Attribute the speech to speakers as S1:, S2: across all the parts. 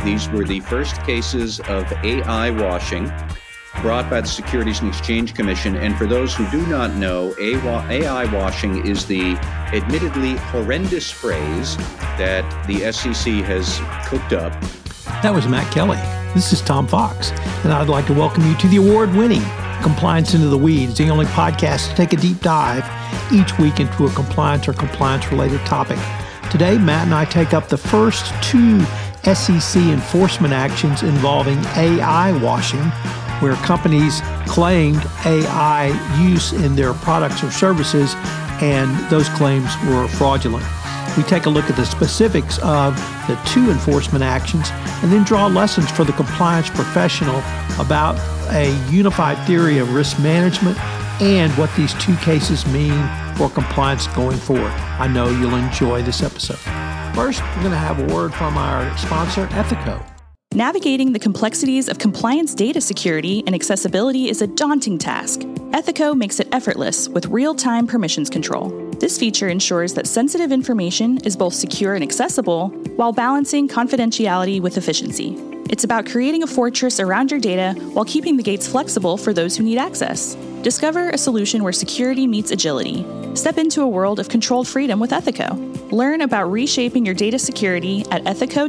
S1: these were the first cases of AI washing brought by the Securities and Exchange Commission. And for those who do not know, AI washing is the admittedly horrendous phrase that the SEC has cooked up.
S2: That was Matt Kelly. This is Tom Fox, and I'd like to welcome you to the award-winning Compliance Into the Weeds, the only podcast to take a deep dive each week into a compliance or compliance-related topic. Today, Matt and I take up the first two SEC enforcement actions involving AI washing, where companies claimed AI use in their products or services, and those claims were fraudulent. We take a look at the specifics of the two enforcement actions and then draw lessons for the compliance professional about a unified theory of risk management and what these two cases mean for compliance going forward. I know you'll enjoy this episode. First, we're going to have a word from our sponsor, Ethico.
S3: Navigating the complexities of compliance data security and accessibility is a daunting task. Ethico makes it effortless with real-time permissions control. This feature ensures that sensitive information is both secure and accessible while balancing confidentiality with efficiency. It's about creating a fortress around your data while keeping the gates flexible for those who need access. Discover a solution where security meets agility. Step into a world of controlled freedom with Ethico. Learn about reshaping your data security at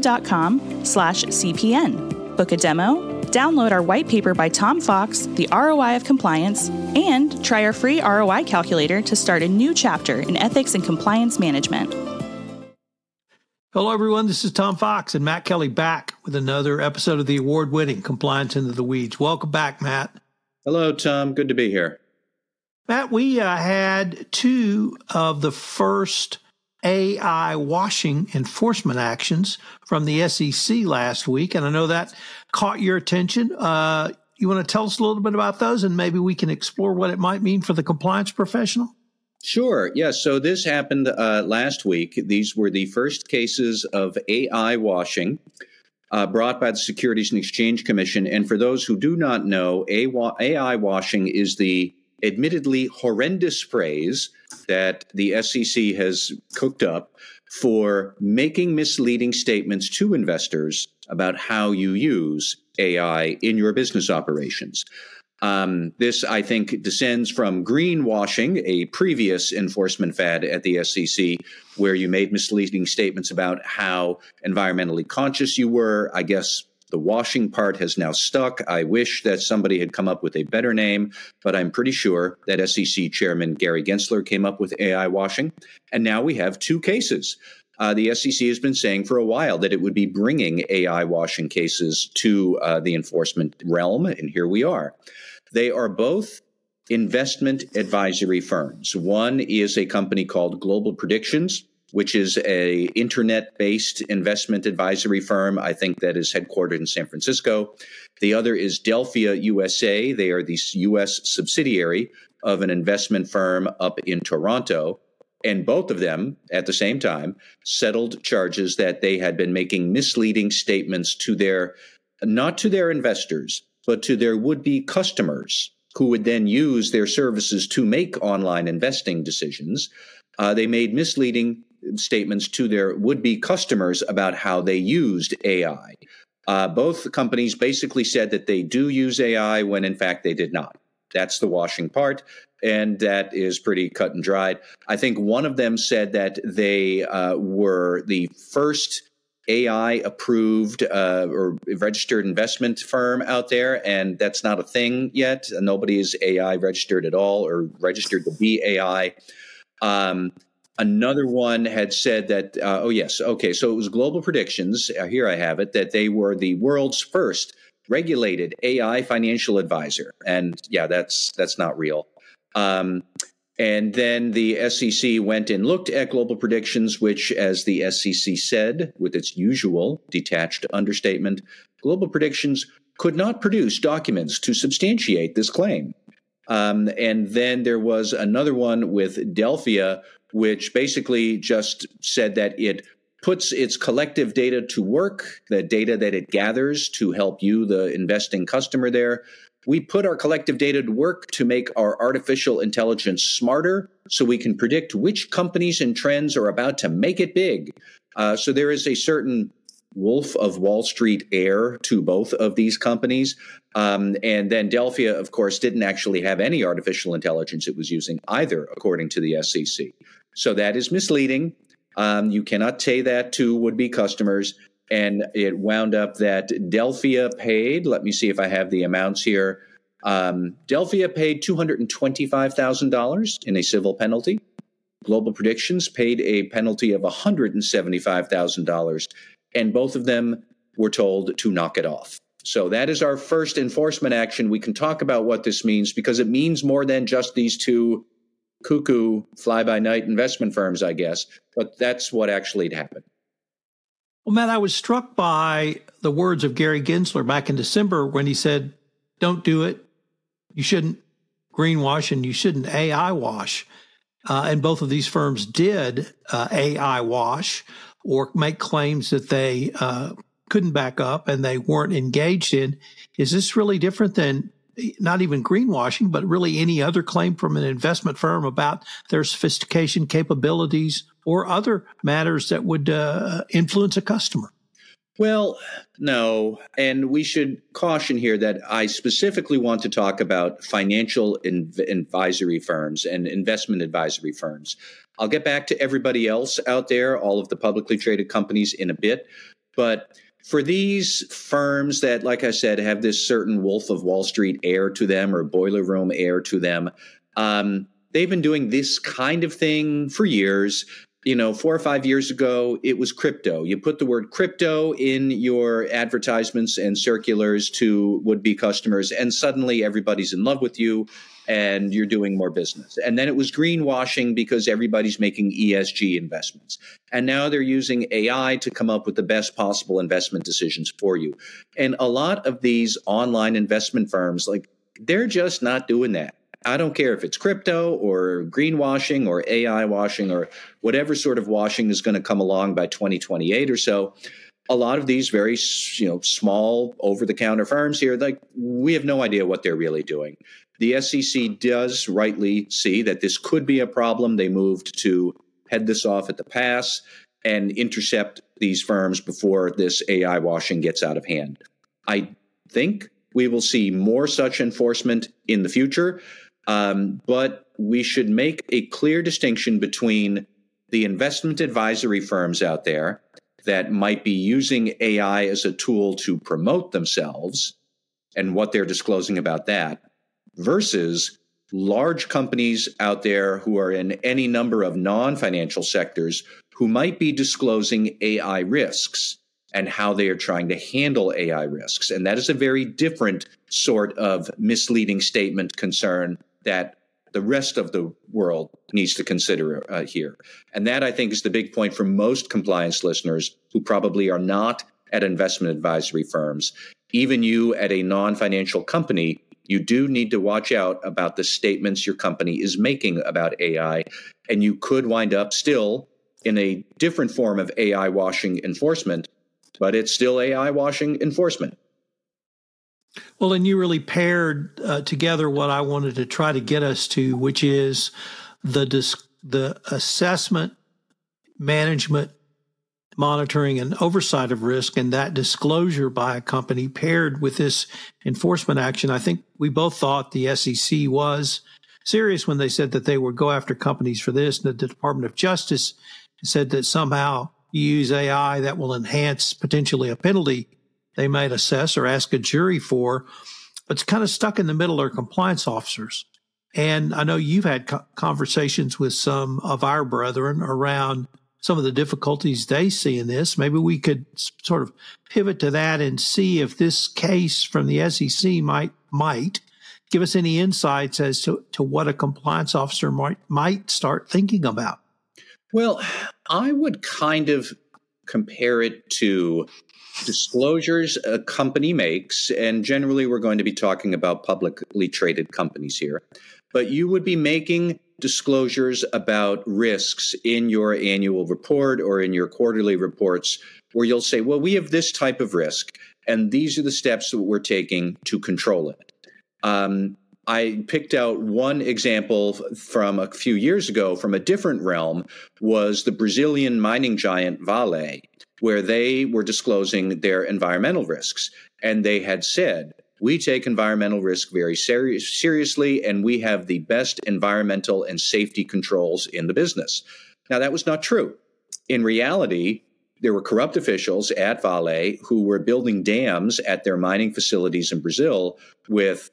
S3: ethico.com/CPN. Book a demo, download our white paper by Tom Fox, The ROI of Compliance, and try our free ROI calculator to start a new chapter in ethics and compliance management.
S2: Hello, everyone. This is Tom Fox and Matt Kelly back with another episode of the award-winning Compliance Into the Weeds. Welcome back, Matt.
S1: Hello, Tom. Good to be here.
S2: Matt, we had two of the first AI washing enforcement actions from the SEC last week, and I know that caught your attention. You want to tell us a little bit about those, and maybe we can explore what it might mean for the compliance professional?
S1: Sure. Yes. So this happened last week. These were the first cases of AI washing brought by the Securities and Exchange Commission. And for those who do not know, AI washing is the admittedly horrendous phrase that the SEC has cooked up for making misleading statements to investors about how you use AI in your business operations. This, I think, descends from greenwashing, a previous enforcement fad at the SEC, where you made misleading statements about how environmentally conscious you were. I guess the washing part has now stuck. I wish that somebody had come up with a better name, but I'm pretty sure that SEC Chairman Gary Gensler came up with AI washing. And now we have two cases. The SEC has been saying for a while that it would be bringing AI washing cases to the enforcement realm, and here we are. They are both investment advisory firms. One is a company called Global Predictions, which is a internet-based investment advisory firm, I think, that is headquartered in San Francisco. The other is Delphia USA. They are the U.S. subsidiary of an investment firm up in Toronto. And both of them, at the same time, settled charges that they had been making misleading statements to not to their investors, but to their would-be customers who would then use their services to make online investing decisions. They made misleading statements to their would-be customers about how they used AI. Both companies basically said that they do use AI when, in fact, they did not. That's the washing part, and that is pretty cut and dried. I think one of them said that they were the first AI-approved or registered investment firm out there, and that's not a thing yet. Nobody is AI registered at all or registered to be AI. Another one had said that, so it was Global Predictions, here I have it, that they were the world's first regulated AI financial advisor. And yeah, that's not real. And then the SEC went and looked at Global Predictions, which, as the SEC said, with its usual detached understatement, Global Predictions could not produce documents to substantiate this claim. And then there was another one with Delphia, which basically just said that it puts its collective data to work, the data that it gathers to help you, the investing customer there. We put our collective data to work to make our artificial intelligence smarter so we can predict which companies and trends are about to make it big. So there is a certain Wolf of Wall Street air to both of these companies. And then Delphia, of course, didn't actually have any artificial intelligence it was using either, according to the SEC. So that is misleading. You cannot say that to would-be customers. And it wound up that Delphia paid, let me see if I have the amounts here. Delphia paid $225,000 in a civil penalty. Global Predictions paid a penalty of $175,000. And both of them were told to knock it off. So that is our first enforcement action. We can talk about what this means because it means more than just these two cuckoo fly-by-night investment firms, I guess. But that's what actually happened.
S2: Well, Matt, I was struck by the words of Gary Gensler back in December when he said, don't do it. You shouldn't greenwash and you shouldn't AI wash. And both of these firms did AI wash or make claims that they couldn't back up and they weren't engaged in. Is this really different than not even greenwashing, but really any other claim from an investment firm about their sophistication, capabilities, or other matters that would influence a customer?
S1: Well, no. And we should caution here that I specifically want to talk about financial advisory firms and investment advisory firms. I'll get back to everybody else out there, all of the publicly traded companies in a bit. But for these firms that, like I said, have this certain Wolf of Wall Street air to them or boiler room air to them, they've been doing this kind of thing for years. 4 or 5 years ago, it was crypto. You put the word crypto in your advertisements and circulars to would-be customers, and suddenly everybody's in love with you and you're doing more business. And then it was greenwashing because everybody's making ESG investments. And now they're using AI to come up with the best possible investment decisions for you. And a lot of these online investment firms, they're just not doing that. I don't care if it's crypto or greenwashing or AI washing or whatever sort of washing is going to come along by 2028 or so. A lot of these very, small over-the-counter firms here, we have no idea what they're really doing. The SEC does rightly see that this could be a problem. They moved to head this off at the pass and intercept these firms before this AI washing gets out of hand. I think we will see more such enforcement in the future. But we should make a clear distinction between the investment advisory firms out there that might be using AI as a tool to promote themselves and what they're disclosing about that versus large companies out there who are in any number of non-financial sectors who might be disclosing AI risks and how they are trying to handle AI risks. And that is a very different sort of misleading statement concern that the rest of the world needs to consider here. And that, I think, is the big point for most compliance listeners who probably are not at investment advisory firms. Even you at a non-financial company, you do need to watch out about the statements your company is making about AI. And you could wind up still in a different form of AI washing enforcement, but it's still AI washing enforcement.
S2: Well, and you really paired together what I wanted to try to get us to, which is the assessment, management, monitoring, and oversight of risk, and that disclosure by a company paired with this enforcement action. I think we both thought the SEC was serious when they said that they would go after companies for this. And the Department of Justice said that somehow you use AI that will enhance potentially a penalty they might assess or ask a jury for, but it's kind of stuck in the middle are compliance officers. And I know you've had conversations with some of our brethren around some of the difficulties they see in this. Maybe we could sort of pivot to that and see if this case from the SEC might give us any insights as to what a compliance officer might start thinking about.
S1: Well, I would kind of compare it to disclosures a company makes, and generally we're going to be talking about publicly traded companies here, but you would be making disclosures about risks in your annual report or in your quarterly reports where you'll say, well, we have this type of risk, and these are the steps that we're taking to control it. I picked out one example from a few years ago from a different realm, was the Brazilian mining giant Vale. where they were disclosing their environmental risks. And they had said, we take environmental risk very seriously, and we have the best environmental and safety controls in the business. Now, that was not true. In reality, there were corrupt officials at Vale who were building dams at their mining facilities in Brazil with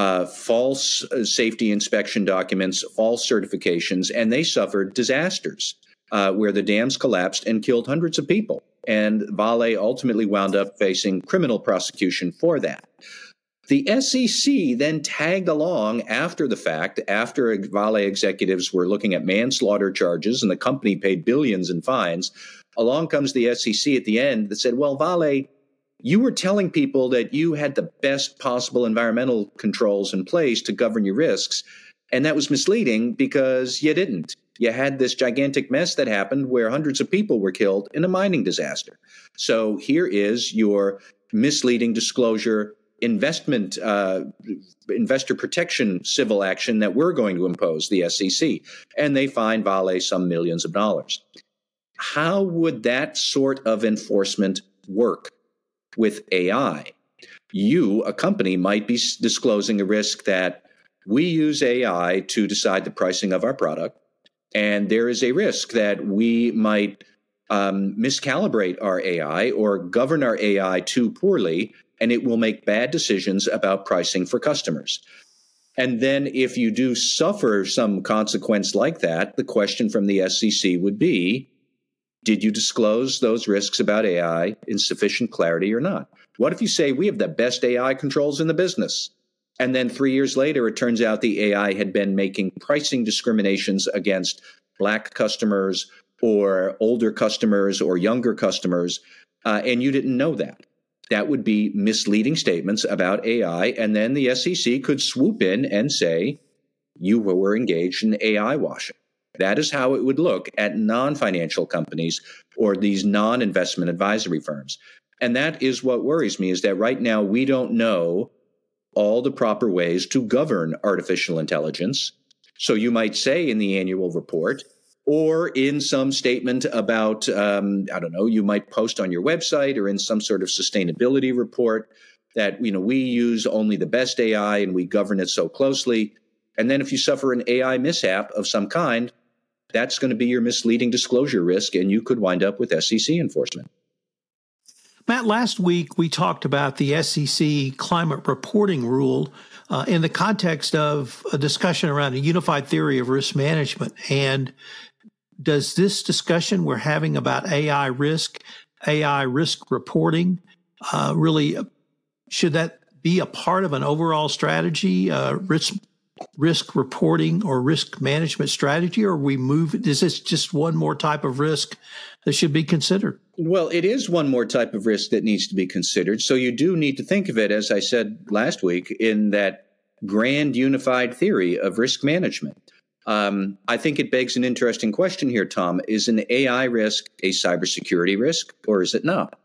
S1: false safety inspection documents, false certifications, and they suffered disasters where the dams collapsed and killed hundreds of people. And Vale ultimately wound up facing criminal prosecution for that. The SEC then tagged along after the fact, after Vale executives were looking at manslaughter charges and the company paid billions in fines. Along comes the SEC at the end that said, well, Vale, you were telling people that you had the best possible environmental controls in place to govern your risks. And that was misleading because you didn't. You had this gigantic mess that happened where hundreds of people were killed in a mining disaster. So here is your misleading disclosure investor protection civil action that we're going to impose, the SEC. And they fined Vale some millions of dollars. How would that sort of enforcement work with AI? You, a company, might be disclosing a risk that we use AI to decide the pricing of our product, and there is a risk that we might miscalibrate our AI or govern our AI too poorly, and it will make bad decisions about pricing for customers. And then if you do suffer some consequence like that, the question from the SEC would be, did you disclose those risks about AI in sufficient clarity or not? What if you say we have the best AI controls in the business? And then 3 years later, it turns out the AI had been making pricing discriminations against Black customers or older customers or younger customers, and you didn't know that. That would be misleading statements about AI, and then the SEC could swoop in and say, you were engaged in AI washing. That is how it would look at non-financial companies or these non-investment advisory firms. And that is what worries me, is that right now we don't know all the proper ways to govern artificial intelligence. So you might say in the annual report or in some statement about, you might post on your website or in some sort of sustainability report that, we use only the best AI and we govern it so closely. And then if you suffer an AI mishap of some kind, that's going to be your misleading disclosure risk, and you could wind up with SEC enforcement.
S2: Matt, last week we talked about the SEC climate reporting rule in the context of a discussion around a unified theory of risk management. And does this discussion we're having about AI risk reporting, really, should that be a part of an overall strategy, risk reporting or risk management strategy, or is this just one more type of risk that should be considered?
S1: Well, it is one more type of risk that needs to be considered. So you do need to think of it, as I said last week, in that grand unified theory of risk management. I think it begs an interesting question here, Tom. Is an AI risk a cybersecurity risk, or is it not?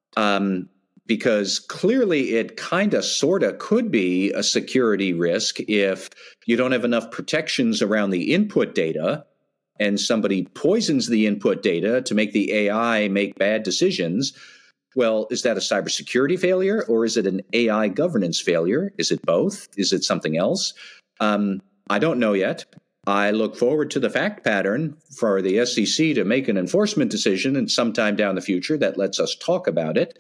S1: Because clearly it kind of sort of could be a security risk if you don't have enough protections around the input data and somebody poisons the input data to make the AI make bad decisions. Well, is that a cybersecurity failure, or is it an AI governance failure? Is it both? Is it something else? I don't know yet. I look forward to the fact pattern for the SEC to make an enforcement decision and sometime down the future that lets us talk about it.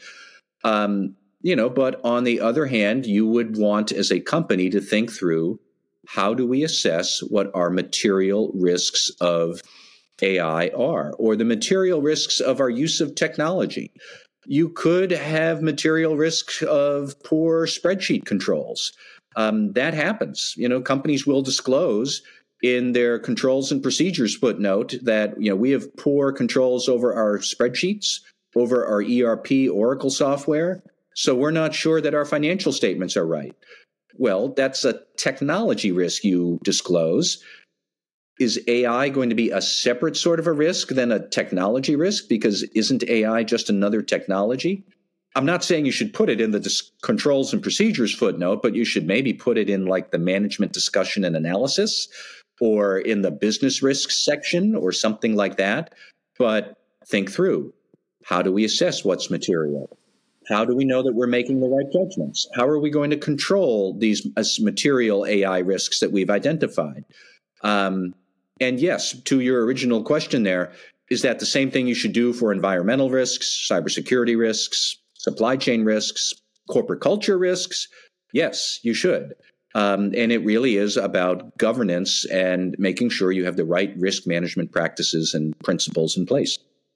S1: But on the other hand, you would want as a company to think through, how do we assess what our material risks of AI are, or the material risks of our use of technology? You could have material risks of poor spreadsheet controls. That happens. Companies will disclose in their controls and procedures footnote that, we have poor controls over our spreadsheets, over our ERP Oracle software, so we're not sure that our financial statements are right. Well, that's a technology risk you disclose. Is AI going to be a separate sort of a risk than a technology risk? Because isn't AI just another technology? I'm not saying you should put it in the controls and procedures footnote, but you should maybe put it in like the management discussion and analysis or in the business risks section or something like that. But think through. How do we assess what's material? How do we know that we're making the right judgments? How are we going to control these material AI risks that we've identified? And yes, to your original question there, is that the same thing you should do for environmental risks, cybersecurity risks, supply chain risks, corporate culture risks? Yes, you should. And it really is about governance and making sure you have the right risk management practices and principles in place.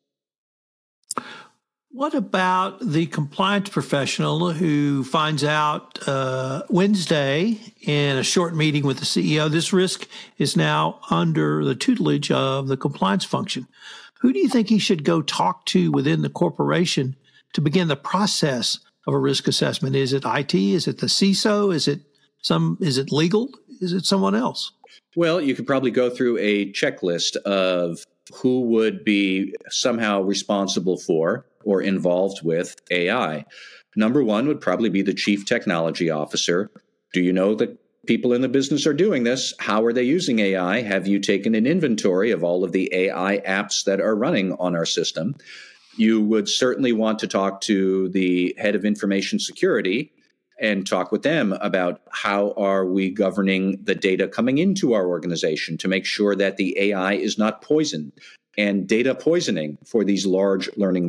S2: What about the compliance professional who finds out Wednesday in a short meeting with the CEO, this risk is now under the tutelage of the compliance function? Who do you think he should go talk to within the corporation to begin the process of a risk assessment? Is it IT? Is it the CISO? Is it legal? Is it someone else?
S1: Well, you could probably go through a checklist of who would be somehow responsible for or involved with AI. Number one would probably be the chief technology officer. Do you know that people in the business are doing this? How are they using AI? Have you taken an inventory of all of the AI apps that are running on our system? You would certainly want to talk to the head of information security and talk with them about how are we governing the data coming into our organization to make sure that the AI is not poisoned. And data poisoning for these large learning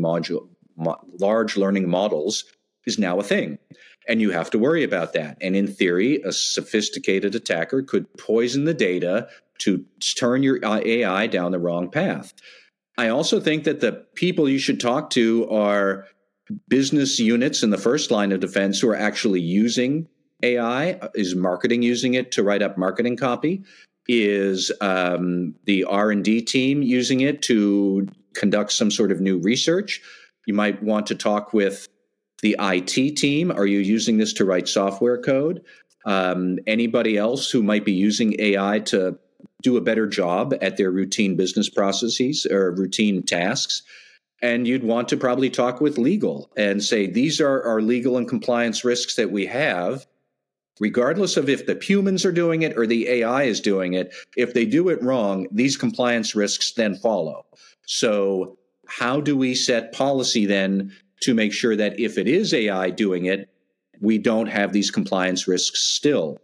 S1: models is now a thing. And you have to worry about that. And in theory, a sophisticated attacker could poison the data to turn your AI down the wrong path. I also think that the people you should talk to are business units in the first line of defense who are actually using AI. Is marketing using it to write up marketing copy? Is the R&D team using it to conduct some sort of new research? You might want to talk with the IT team. Are you using this to write software code? Anybody else who might be using AI to do a better job at their routine business processes or routine tasks? And you'd want to probably talk with legal and say, these are our legal and compliance risks that we have. Regardless of if the humans are doing it or the AI is doing it, if they do it wrong, these compliance risks then follow. So how do we set policy then to make sure that if it is AI doing it, we don't have these compliance risks still?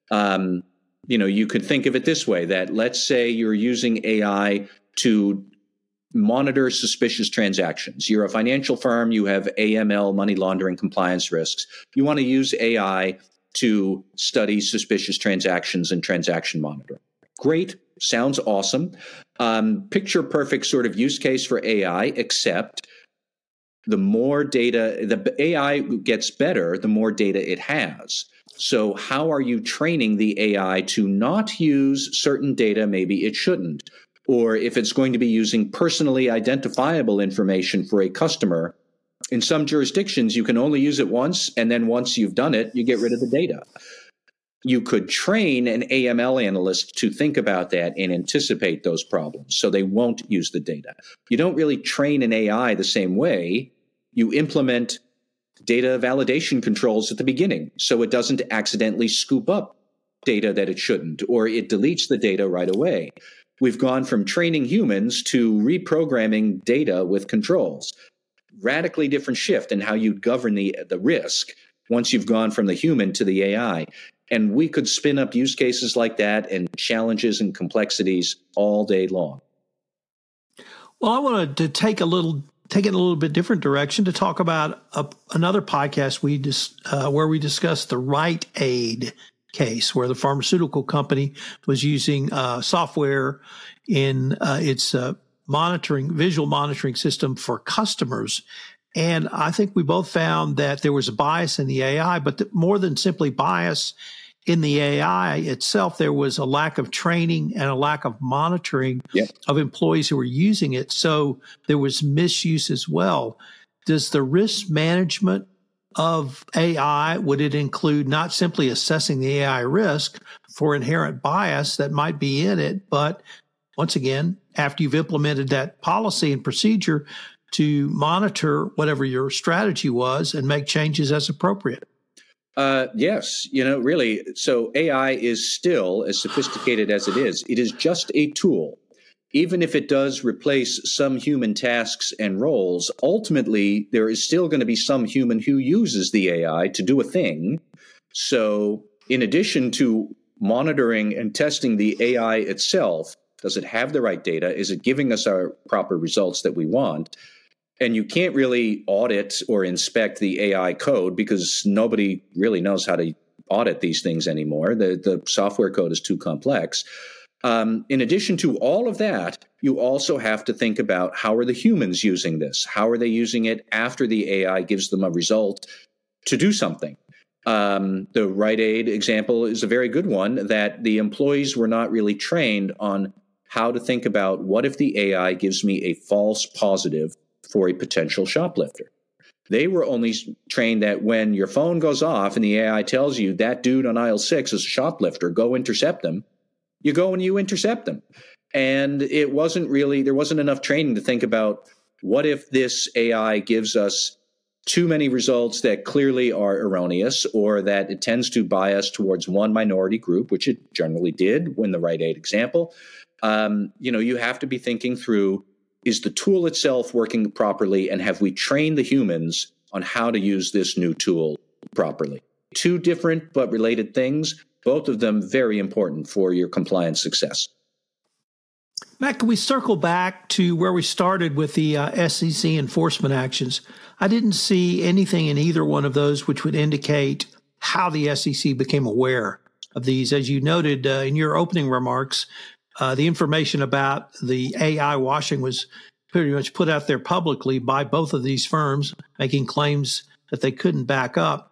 S1: You could think of it this way, that let's say you're using AI to monitor suspicious transactions. You're a financial firm, you have AML, money laundering compliance risks. You want to use AI to study suspicious transactions and transaction monitoring. Great. Sounds awesome. Picture perfect sort of use case for AI, except the more data, the AI gets better, the more data it has. So how are you training the AI to not use certain data maybe it shouldn't? Or if it's going to be using personally identifiable information for a customer, in some jurisdictions, you can only use it once, and then once you've done it, you get rid of the data. You could train an AML analyst to think about that and anticipate those problems so they won't use the data. You don't really train an AI the same way. You implement data validation controls at the beginning so it doesn't accidentally scoop up data that it shouldn't, or it deletes the data right away. We've gone from training humans to reprogramming data with controls. Radically different shift in how you govern the risk once you've gone from the human to the AI. And we could spin up use cases like that and challenges and complexities all day long.
S2: Well, I wanted to take it a little bit different direction to talk about another podcast where we discussed the Rite Aid case, where the pharmaceutical company was using software in its visual monitoring system for customers. And I think we both found that there was a bias in the AI, but more than simply bias in the AI itself, there was a lack of training and a lack of monitoring of employees who were using it. So there was misuse as well. Does the risk management of AI, would it include not simply assessing the AI risk for inherent bias that might be in it, but once again, after you've implemented that policy and procedure, to monitor whatever your strategy was and make changes as appropriate?
S1: Yes, really. So AI is still, as sophisticated as it is just a tool. even if it does replace some human tasks and roles, ultimately there is still going to be some human who uses the AI to do a thing. So in addition to monitoring and testing the AI itself, does it have the right data? Is it giving us our proper results that we want? And you can't really audit or inspect the AI code because nobody really knows how to audit these things anymore. The software code is too complex. In addition to all of that, you also have to think about how are the humans using this? How are they using it after the AI gives them a result to do something? The Rite Aid example is a very good one, that the employees were not really trained on how to think about what if the AI gives me a false positive for a potential shoplifter. They were only trained that when your phone goes off and the AI tells you that dude on aisle 6 is a shoplifter, go intercept him, you go and you intercept them. And there wasn't enough training to think about what if this AI gives us too many results that clearly are erroneous, or that it tends to bias towards one minority group, which it generally did in the Rite Aid example. You have to be thinking through, is the tool itself working properly, and have we trained the humans on how to use this new tool properly? Two different but related things, both of them very important for your compliance success.
S2: Matt, can we circle back to where we started with the SEC enforcement actions? I didn't see anything in either one of those which would indicate how the SEC became aware of these. As you noted in your opening remarks, the information about the AI washing was pretty much put out there publicly by both of these firms, making claims that they couldn't back up.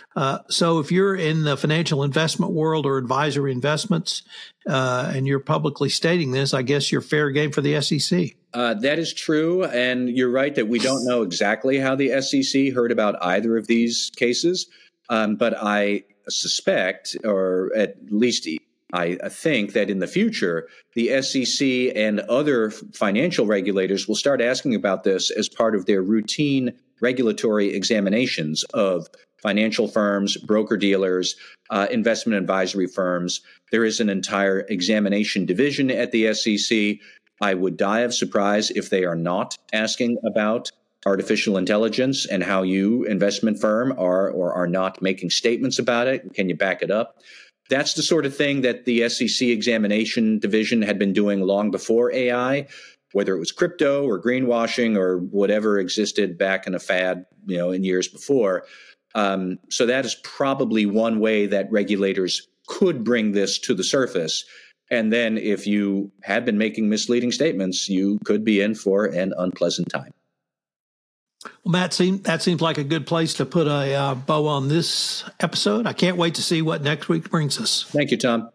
S2: So if you're in the financial investment world or advisory investments and you're publicly stating this, I guess you're fair game for the SEC.
S1: That is true. And you're right that we don't know exactly how the SEC heard about either of these cases. But I suspect, or at least I think, that in the future, the SEC and other financial regulators will start asking about this as part of their routine regulatory examinations of financial firms, broker-dealers, investment advisory firms. There is an entire examination division at the SEC. I would die of surprise if they are not asking about artificial intelligence and how you, investment firm, are or are not making statements about it. Can you back it up? That's the sort of thing that the SEC examination division had been doing long before AI, whether it was crypto or greenwashing or whatever existed back in a fad, in years before. So that is probably one way that regulators could bring this to the surface. And then if you have been making misleading statements, you could be in for an unpleasant time.
S2: Well, Matt, that seems like a good place to put a bow on this episode. I can't wait to see what next week brings us.
S1: Thank you, Tom.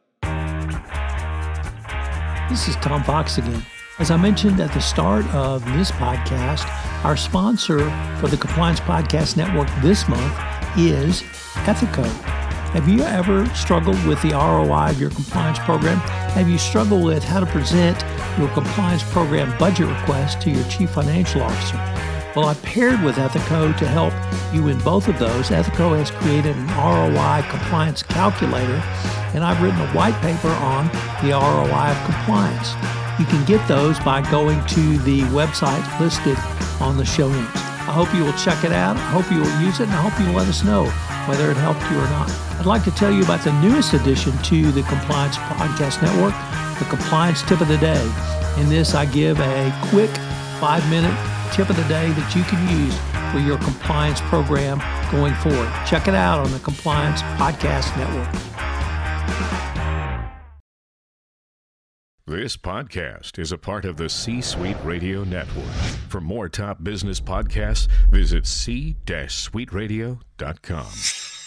S2: This is Tom Fox again. As I mentioned at the start of this podcast, our sponsor for the Compliance Podcast Network this month is Ethico. Have you ever struggled with the ROI of your compliance program? Have you struggled with how to present your compliance program budget request to your chief financial officer? Well, I paired with Ethico to help you in both of those. Ethico has created an ROI compliance calculator, and I've written a white paper on the ROI of compliance. You can get those by going to the website listed on the show notes. I hope you will check it out. I hope you will use it, and I hope you will let us know whether it helped you or not. I'd like to tell you about the newest addition to the Compliance Podcast Network, the Compliance Tip of the Day. In this, I give a quick 5-minute tip of the day that you can use for your compliance program going forward. Check it out on the Compliance Podcast Network.
S4: This podcast is a part of the C-Suite Radio Network. For more top business podcasts, visit c-suiteradio.com.